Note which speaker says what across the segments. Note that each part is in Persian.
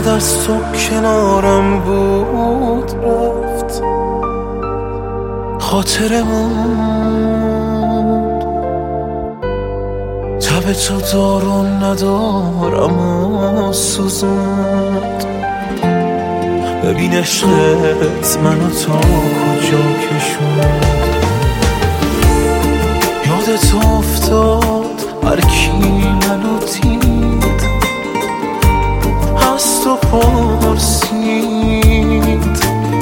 Speaker 1: چقدر از تو کنارم بود رفت، خاطرمون تب تو دارو ندارم و سوزوند. ببین عشقت منو تا کجا کشوند، یادت افتاد هر کی منو دید از تو پرسید،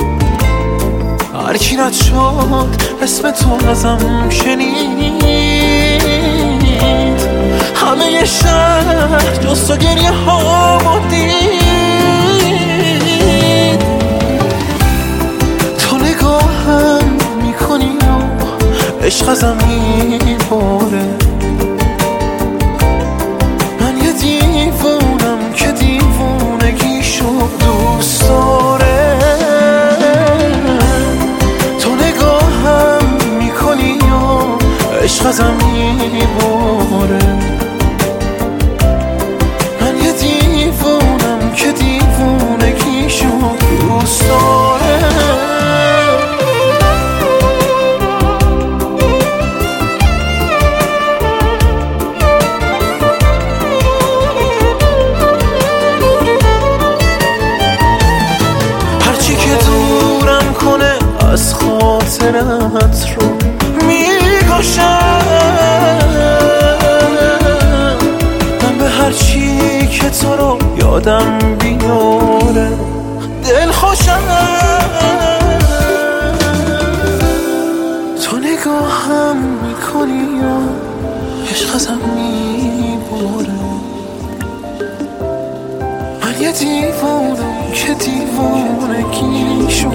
Speaker 1: هر کی رد شد اسم تو ازم شنید، همه شهر جز تو گریه ها دید. تو نگاهم میکنی و عشق ازم میباره، من یه دیوونم که دیوونگیشو دوست داره. تو نگاهم میکنی و عشق ازم میباره، من یه دیوونم که دیوونگیشو دوست داره. هرچی که دورم کنه از خاطرت رو میکشم، من به هرچی که تو رو یادم بیاره دل خوشم. تو نگاهم میکنی و عشق ازم میباره، من یه دیوونم که دیوونگیشو